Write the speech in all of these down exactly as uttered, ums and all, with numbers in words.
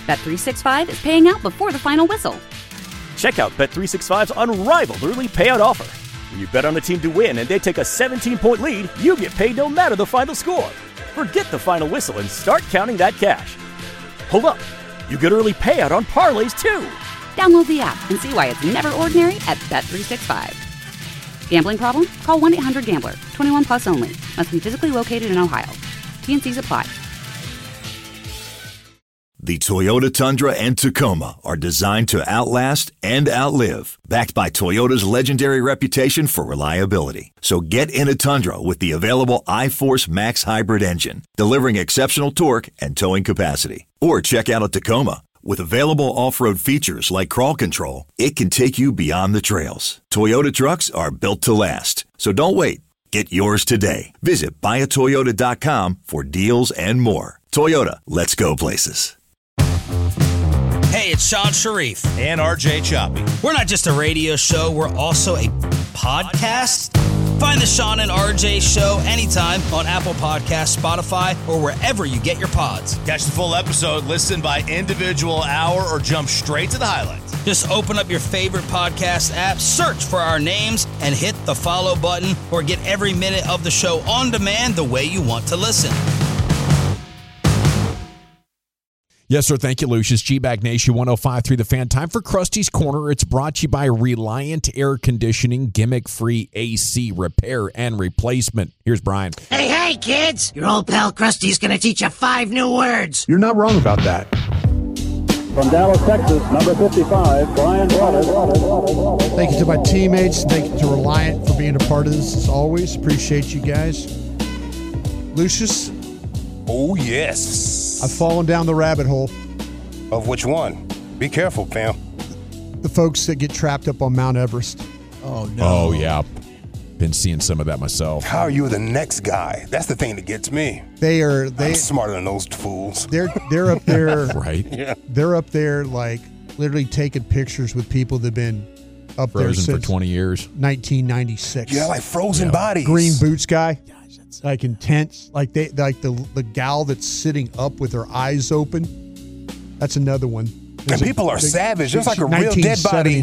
Bet three sixty-five is paying out before the final whistle. Check out Bet three sixty-five's unrivaled early payout offer. When you bet on a team to win and they take a seventeen-point lead, you get paid no matter the final score. Forget the final whistle and start counting that cash. Hold up. You get early payout on parlays, too. Download the app and see why it's never ordinary at Bet three sixty-five. Gambling problem? Call one eight hundred gambler. twenty-one plus only. Must be physically located in Ohio. T and C's apply. The Toyota Tundra and Tacoma are designed to outlast and outlive, backed by Toyota's legendary reputation for reliability. So get in a Tundra with the available iForce Max hybrid engine, delivering exceptional torque and towing capacity. Or check out a Tacoma. With available off-road features like crawl control, it can take you beyond the trails. Toyota trucks are built to last. So don't wait. Get yours today. Visit buy a toyota dot com for deals and more. Toyota, let's go places. Hey, it's Sean Sharif. And R J Choppy. We're not just a radio show, we're also a podcast. Find the Sean and R J show anytime on Apple Podcasts, Spotify, or wherever you get your pods. Catch the full episode, listen by individual hour, or jump straight to the highlights. Just open up your favorite podcast app, search for our names, and hit the follow button, or get every minute of the show on demand the way you want to listen. Yes, sir. Thank you, Lucius. G-Bag Nation one oh five point three The Fan. Time for Krusty's Corner. It's brought to you by Reliant Air Conditioning, gimmick-free A C repair and replacement. Here's Brian. Hey, hey, kids! Your old pal Krusty's gonna teach you five new words. You're not wrong about that. From Dallas, Texas, number fifty-five, Brian Brothers. Thank you to my teammates. Thank you to Reliant for being a part of this as always. Appreciate you guys. Lucius? Oh, yes. I've fallen down the rabbit hole. Of which one? Be careful, fam. The folks that get trapped up on Mount Everest. Oh, no. Oh, yeah. Been seeing some of that myself. How are you the next guy? That's the thing that gets me. They are they I'm smarter than those fools. They're they're up there right. Yeah. They're up there like literally taking pictures with people that've been up frozen there since for twenty years. nineteen ninety-six. Yeah, like frozen yeah. bodies. Green boots guy. Like intense, like they, like the the gal that's sitting up with her eyes open. That's another one. There's and people a, are they, savage. There's like a real dead body,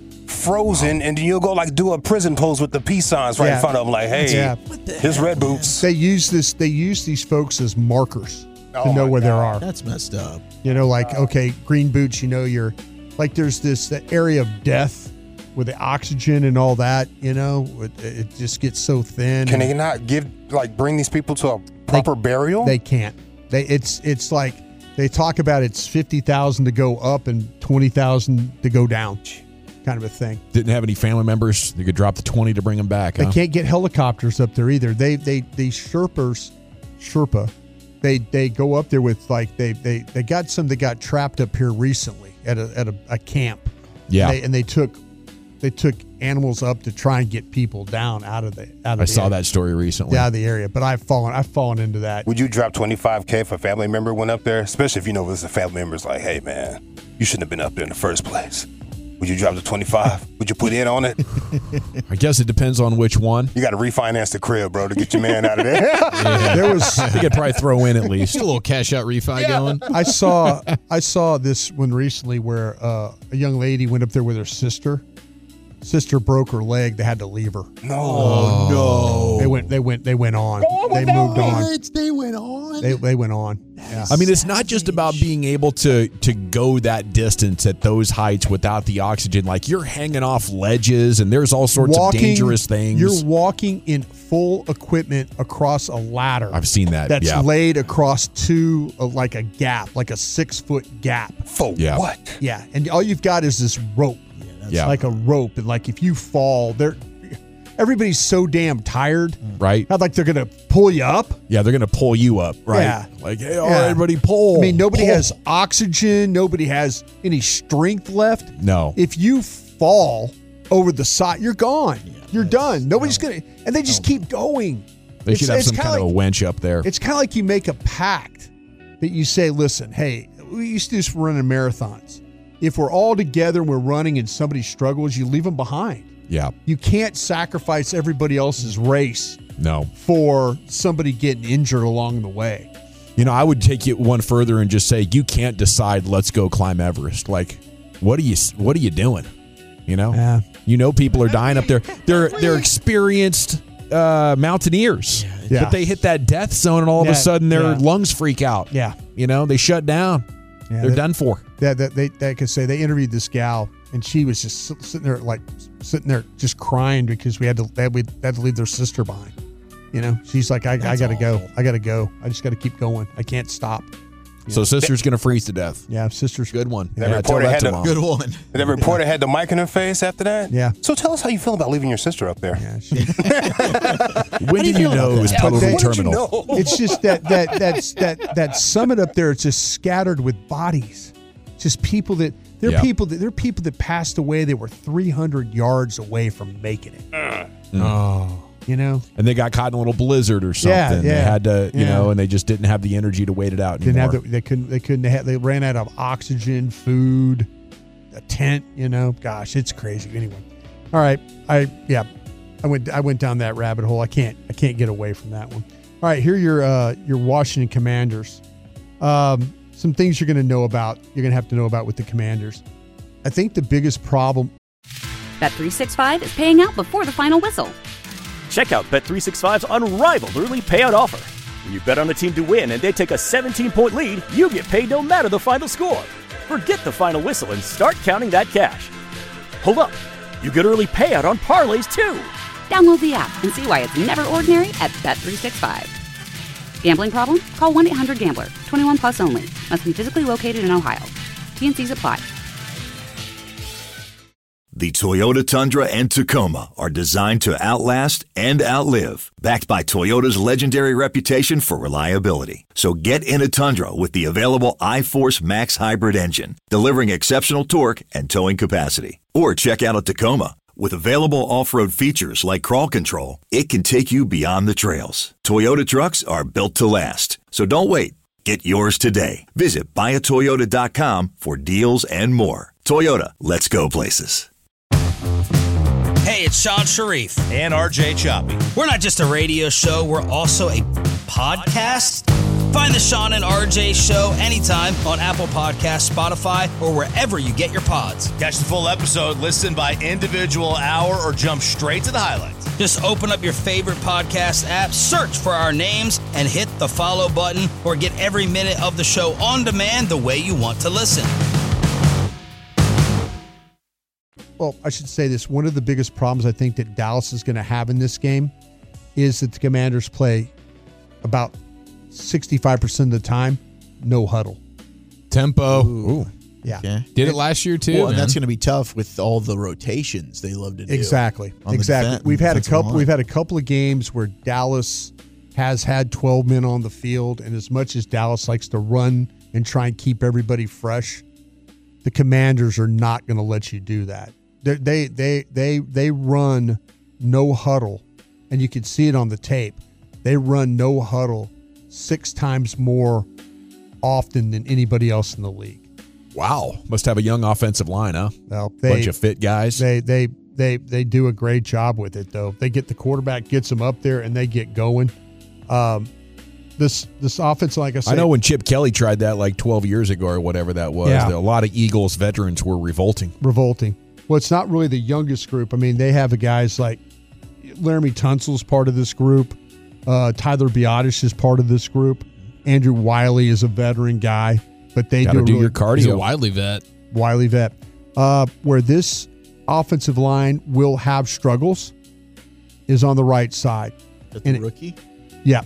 frozen, and then you'll go like do a prison pose with the peace signs right yeah. in front of them, like, hey, yeah. his red boots. They use this. They use these folks as markers oh to know where God. they are. That's messed up. You know, like okay, green boots. You know, you're like there's this that area of death. With the oxygen and all that, you know, it, it just gets so thin. Can they not give like bring these people to a proper they, burial? They can't. They it's it's like they talk about it's fifty thousand to go up and twenty thousand to go down, kind of a thing. Didn't have any family members. You could drop the twenty to bring them back. They huh? can't get helicopters up there either. They they these Sherpas, Sherpa, they they go up there with like they they they got some that got trapped up here recently at a at a, a camp. Yeah, and they, and they took. They took animals up to try and get people down out of the out of I the saw area, that story recently. out of the area. But I've fallen I've fallen into that. Would you drop twenty-five K if a family member went up there? Especially if you know it was a family member's like, hey man, you shouldn't have been up there in the first place. Would you drop the twenty-five? Would you put in on it? I guess it depends on which one. You got to refinance the crib, bro, to get your man out of there. yeah. There was they could probably throw in at least a little cash out refi yeah. going. I saw I saw this one recently where uh, a young lady went up there with her sister. Sister broke her leg. They had to leave her. No, oh, no. They went. They went. They went on. They moved on. They went on. They they went on. Yeah. I mean, it's not just about being able to to go that distance at those heights without the oxygen. Like you're hanging off ledges, and there's all sorts walking, of dangerous things. You're walking in full equipment across a ladder. I've seen that. That's yeah. laid across two, uh, like a gap, like a six foot gap. For yeah. what? Yeah, and all you've got is this rope. Yeah, yeah. like a rope, and like if you fall, they're everybody's so damn tired, right? Not like they're gonna pull you up. Yeah, they're gonna pull you up, right? Yeah. Like, hey, all Yeah. right, everybody, pull. I mean, nobody pull. has oxygen. Nobody has any strength left. No. If you fall over the side, you're gone. Yeah, you're done. Nobody's no. gonna, and they just No. keep going. They It's- should have it's some kinda kind of a like- winch up there. It's kind of like you make a pact that you say, listen, hey, we used to do this for running marathons. If we're all together and we're running and somebody struggles, you leave them behind. Yeah. You can't sacrifice everybody else's race No. for somebody getting injured along the way. You know, I would take it one further and just say you can't decide, let's go climb Everest. Like, what are you what are you doing? You know? Yeah. You know people are dying up there. They're they're experienced uh, mountaineers. Yeah. But they hit that death zone and all of Yeah, a sudden their yeah. lungs freak out. Yeah. You know, they shut down. Yeah, They're that- done for. That that they that could say they interviewed this gal and she was just sit- sitting there like sitting there just crying because we had to that we had to leave their sister behind. You know, she's like, I, I got to go. I got to go. I just got to keep going. I can't stop. You So know? sister's going to freeze to death. Yeah, sister's Good one. That Yeah, tell reporter that had to the- mom. Good one. That reporter had the mic in her face after that? Yeah. So tell us how you feel about leaving your sister up there. Yeah, she, When did you know it was But totally they- terminal? it's just that that that's that that summit up there. It's just scattered with bodies. Just people that there are Yeah. people that there are people that passed away. They were three hundred yards away from making it. Oh. You know, And they got caught in a little blizzard or something. Yeah, They yeah, had to, you yeah. know, and they just didn't have the energy to wait it out didn't anymore. have the, they couldn't they couldn't have, they ran out of oxygen, food, a tent. You know, gosh, it's crazy. Anyway, all right, I yeah, I went I went down that rabbit hole. I can't I can't get away from that one. All right, here are your uh, your Washington Commanders. Um, some things you're going to know about. You're going to have to know about with the Commanders. I think the biggest problem. Bet three sixty-five is paying out before the final whistle. Check out Bet three sixty-five's unrivaled early payout offer. When you bet on a team to win and they take a seventeen-point lead, you get paid no matter the final score. Forget the final whistle and start counting that cash. Hold up. You get early payout on parlays, too. Download the app and see why it's never ordinary at Bet three sixty-five. Gambling problem? Call one eight hundred gambler. twenty-one plus only. Must be physically located in Ohio. T N Cs apply. The Toyota Tundra and Tacoma are designed to outlast and outlive, backed by Toyota's legendary reputation for reliability. So get in a Tundra with the available iForce Max hybrid engine, delivering exceptional torque and towing capacity. Or check out a Tacoma. With available off-road features like crawl control, it can take you beyond the trails. Toyota trucks are built to last. So don't wait. Get yours today. Visit buy a toyota dot com for deals and more. Toyota, let's go places. Hey, it's Sean Sharif. And R J Choppy. We're not just a radio show, we're also a podcast. Find the Sean and R J Show anytime on Apple Podcasts, Spotify, or wherever you get your pods. Catch the full episode, listen by individual hour, or jump straight to the highlights. Just open up your favorite podcast app, search for our names, and hit the follow button, or get every minute of the show on demand the way you want to listen. Well, I should say this. One of the biggest problems I think that Dallas is going to have in this game is that the Commanders play about sixty-five percent of the time, no huddle. Tempo. Ooh. Yeah. Okay. Did it last year too. Well, and man. that's going to be tough with all the rotations they love to do. Exactly. on the Exactly. defen- We've had a defensive couple line. we've had a couple of games where Dallas has had twelve men on the field, and as much as Dallas likes to run and try and keep everybody fresh, the Commanders are not going to let you do that. They they they they they run no huddle, and you can see it on the tape. They run no huddle six times more often than anybody else in the league. Wow. Must have a young offensive line, huh? Well, they, Bunch of fit guys. They they they they do a great job with it, though. They get the quarterback, gets them up there, and they get going. Um, this this offense, like I said, I know when Chip Kelly tried that like twelve years ago or whatever that was, Yeah. a lot of Eagles veterans were revolting. revolting. Well, it's not really the youngest group. I mean, they have guys like Laramie Tunsil's part of this group. Uh, Tyler Biotish is part of this group. Andrew Wiley is a veteran guy, but they Gotta do, a do really, your cardio. He's a Wiley vet. Wiley vet. Uh, where this offensive line will have struggles is on the right side. Is that the And it- rookie? Yeah.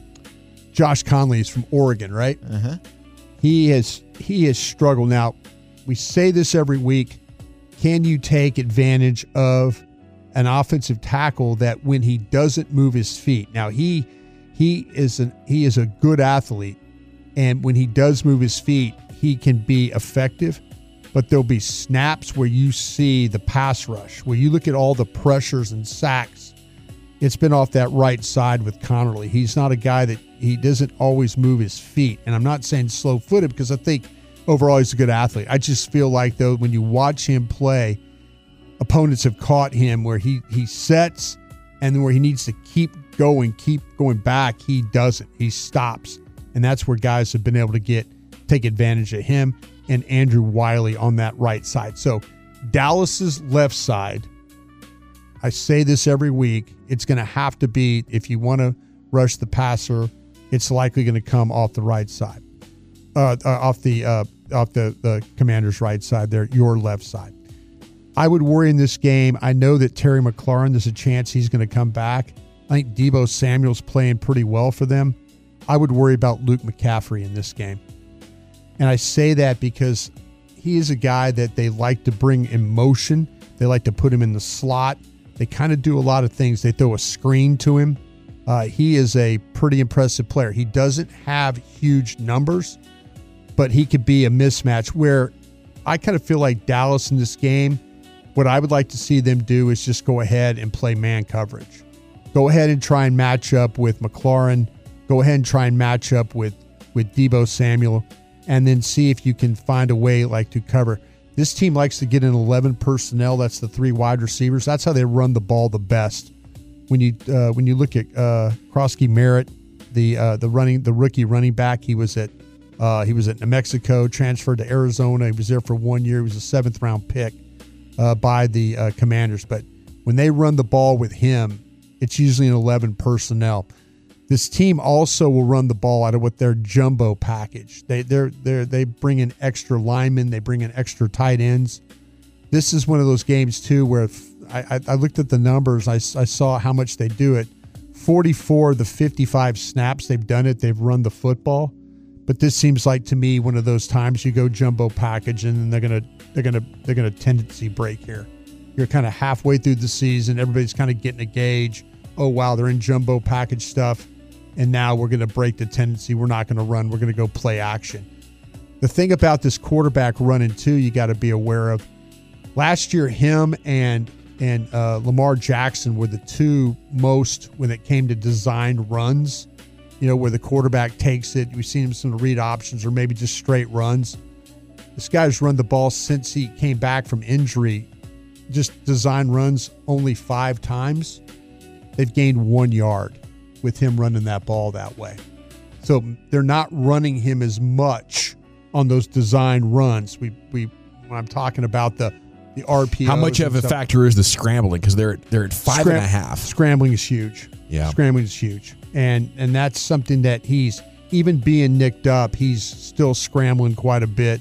Josh Conley is from Oregon, right? Uh-huh. He has he has struggled. Now, we say this every week. Can you take advantage of an offensive tackle that when he doesn't move his feet? Now, he he is an he is a good athlete, and when he does move his feet, he can be effective. But there'll be snaps where you see the pass rush, where you look at all the pressures and sacks. It's been off that right side with Connerly. He's not a guy that he doesn't always move his feet. And I'm not saying slow-footed because I think overall he's a good athlete. I just feel like, though, when you watch him play, opponents have caught him where he, he sets and then where he needs to keep going, keep going back, he doesn't. He stops. And that's where guys have been able to get take advantage of him and Andrew Wiley on that right side. So Dallas's left side, I say this every week, it's going to have to be, if you want to rush the passer, it's likely going to come off the right side, uh, uh, off the uh, off the, the Commanders' right side there, your left side. I would worry in this game. I know that Terry McLaurin, there's a chance he's going to come back. I think Deebo Samuel's playing pretty well for them. I would worry about Luke McCaffrey in this game. And I say that because he is a guy that they like to bring in motion. They like to put him in the slot. They kind of do a lot of things. They throw a screen to him. Uh, he is a pretty impressive player. He doesn't have huge numbers, but he could be a mismatch where I kind of feel like Dallas in this game, what I would like to see them do is just go ahead and play man coverage. Go ahead and try and match up with McLaurin. Go ahead and try and match up with, with Deebo Samuel, and then see if you can find a way like to cover. This team likes to get in eleven personnel. That's the three wide receivers. That's how they run the ball the best. When you uh, when you look at uh, Krosky Merritt, the uh, the running the rookie running back, he was at uh, he was at New Mexico, transferred to Arizona. He was there for one year. He was a seventh round pick uh, by the uh, Commanders. But when they run the ball with him, it's usually an eleven personnel. This team also will run the ball out of what their jumbo package. They they they they bring in extra linemen. They bring in extra tight ends. This is one of those games too where if I, I looked at the numbers. I, I saw how much they do it. forty-four of the fifty-five snaps they've done it, they've run the football. But this seems like to me one of those times you go jumbo package and then they're gonna they're gonna they're gonna tendency break here. You're kind of halfway through the season. Everybody's kind of getting a gauge. Oh wow, they're in jumbo package stuff. And now we're going to break the tendency. We're not going to run. We're going to go play action. The thing about this quarterback running too, you got to be aware of. Last year, him and and uh, Lamar Jackson were the two most when it came to designed runs. You know, where the quarterback takes it. We've seen him some read options or maybe just straight runs. This guy's run the ball since he came back from injury. Just design runs only five times. They've gained one yard with him running that ball that way. So they're not running him as much on those design runs. We we when I'm talking about the the R P Os. How much of a factor is the scrambling? Because they're they're at five Scram- and a half. Scrambling is huge. Yeah, scrambling is huge, and and that's something that he's even being nicked up. He's still scrambling quite a bit.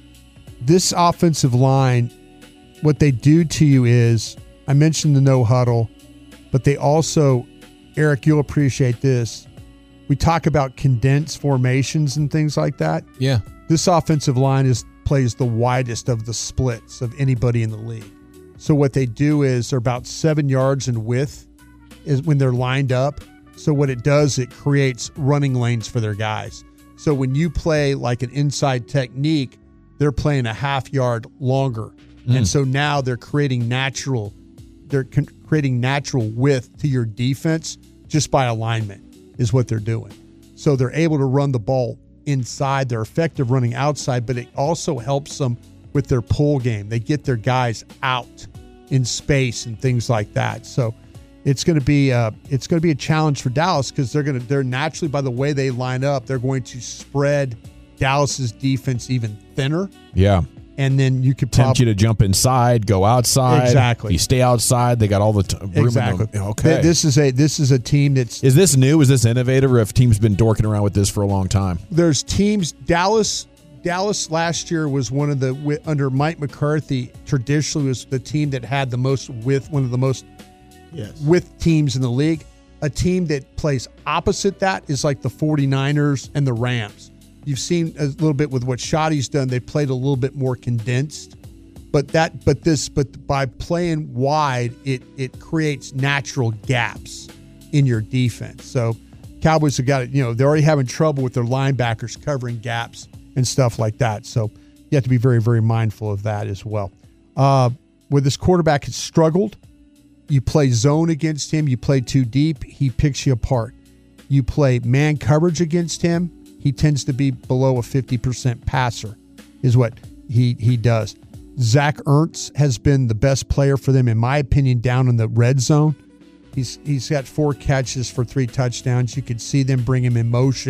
This offensive line, what they do to you is, I mentioned the no huddle, but they also, Eric, you'll appreciate this. We talk about condensed formations and things like that. Yeah. This offensive line is plays the widest of the splits of anybody in the league. So what they do is they're about seven yards in width is when they're lined up. So what it does, it creates running lanes for their guys. So when you play like an inside technique, they're playing a half yard longer. Mm. And so now they're creating natural, they're con- creating natural width to your defense just by alignment is what they're doing. So they're able to run the ball inside. They're effective running outside, but it also helps them with their pull game. They get their guys out in space and things like that. So it's going to be uh, it's going to be a challenge for Dallas because they're going to they're naturally, by the way they line up, they're going to spread Dallas's defense even thinner. Yeah. And then you could tempt prob- you to jump inside, go outside. Exactly. You stay outside. They got all the t- room. Exactly. In the, okay. This is a this is a team that's. Is this new? Is this innovative? Or have teams been dorking around with this for a long time? There's teams. Dallas. Dallas last year was one of the under Mike McCarthy. Traditionally, was the team that had the most width, one of the most yes. width teams in the league. A team that plays opposite that is like the 49ers and the Rams. You've seen a little bit with what Shoddy's done. They played a little bit more condensed, but that, but this, but by playing wide, it it creates natural gaps in your defense. So Cowboys have got it. You know, they're already having trouble with their linebackers covering gaps and stuff like that. So you have to be very, very mindful of that as well. Uh, where this quarterback has struggled, you play zone against him. You play too deep, he picks you apart. You play man coverage against him. He tends to be below a fifty percent passer is what he he does. Zach Ertz has been the best player for them, in my opinion, down in the red zone. He's He's got four catches for three touchdowns. You could see them bring him in motion.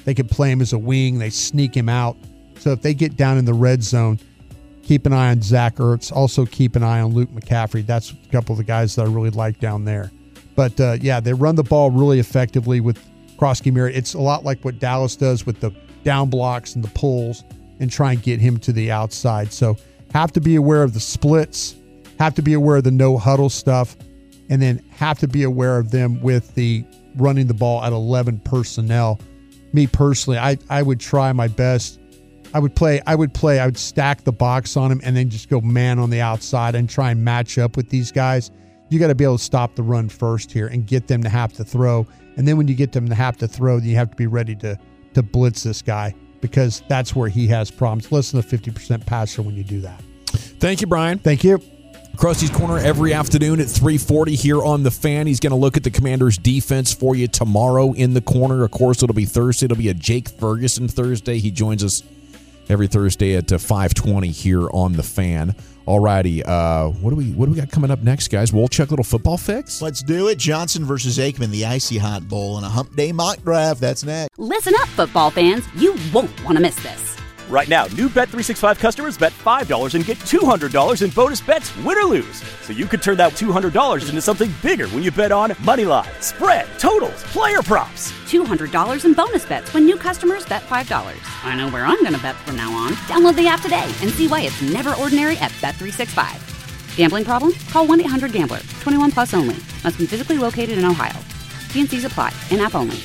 They could play him as a wing. They sneak him out. So if they get down in the red zone, keep an eye on Zach Ertz. Also keep an eye on Luke McCaffrey. That's a couple of the guys that I really like down there. But, uh, yeah, they run the ball really effectively with Krosky Mary. It's a lot like what Dallas does with the down blocks and the pulls and try and get him to the outside. So have to be aware of the splits, have to be aware of the no huddle stuff, and then have to be aware of them with the running the ball at eleven personnel. Me personally, I, I would try my best. I would play, I would play, I would stack the box on him and then just go man on the outside and try and match up with these guys. You got to be able to stop the run first here and get them to have to throw. And then when you get them to have to throw, you have to be ready to to blitz this guy, because that's where he has problems. Less than a fifty percent passer when you do that. Thank you, Brian. Thank you. Krusty's Corner every afternoon at three forty here on The Fan. He's going to look at the Commanders' defense for you tomorrow in the corner. Of course, it'll be Thursday. It'll be a Jake Ferguson Thursday. He joins us every Thursday at five twenty here on The Fan. All righty. Uh, what do we what do we got coming up next, guys? Wolchuk little football fix? Let's do it. Johnson versus Aikman, the Icy Hot Bowl, and a Hump Day mock draft. That's next. Listen up, football fans. You won't want to miss this. Right now, new Bet three sixty-five customers bet five dollars and get two hundred dollars in bonus bets, win or lose. So you could turn that two hundred dollars into something bigger when you bet on moneyline, spread, totals, player props. two hundred dollars in bonus bets when new customers bet five dollars. I know where I'm going to bet from now on. Download the app today and see why it's never ordinary at Bet three sixty-five. Gambling problem? Call one eight hundred gambler. twenty-one plus only. Must be physically located in Ohio. T N Cs apply. In-app only.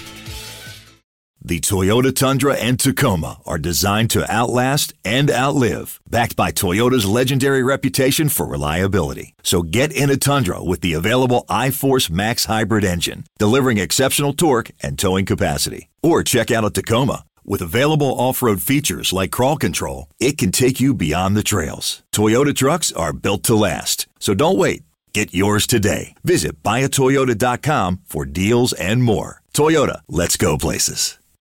The Toyota Tundra and Tacoma are designed to outlast and outlive, backed by Toyota's legendary reputation for reliability. So get in a Tundra with the available iForce Max Hybrid engine, delivering exceptional torque and towing capacity. Or check out a Tacoma. With available off-road features like crawl control, it can take you beyond the trails. Toyota trucks are built to last. So don't wait. Get yours today. Visit buy a toyota dot com for deals and more. Toyota, let's go places.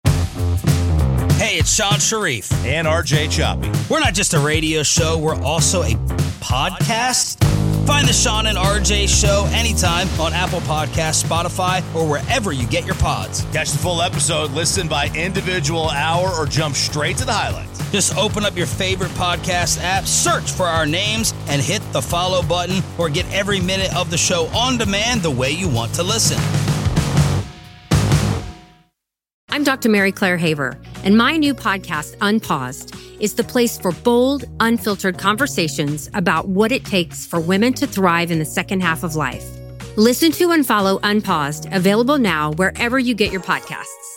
Hey, it's Sean Sharif. And R J Choppy. We're not just a radio show, we're also a podcast. Find the Sean and R J Show anytime on Apple Podcasts, Spotify, or wherever you get your pods. Catch the full episode, listen by individual hour, or jump straight to the highlights. Just open up your favorite podcast app, search for our names, and hit the follow button, or get every minute of the show on demand the way you want to listen. I'm Doctor Mary Claire Haver, and my new podcast, Unpaused, is the place for bold, unfiltered conversations about what it takes for women to thrive in the second half of life. Listen to and follow Unpaused, available now wherever you get your podcasts.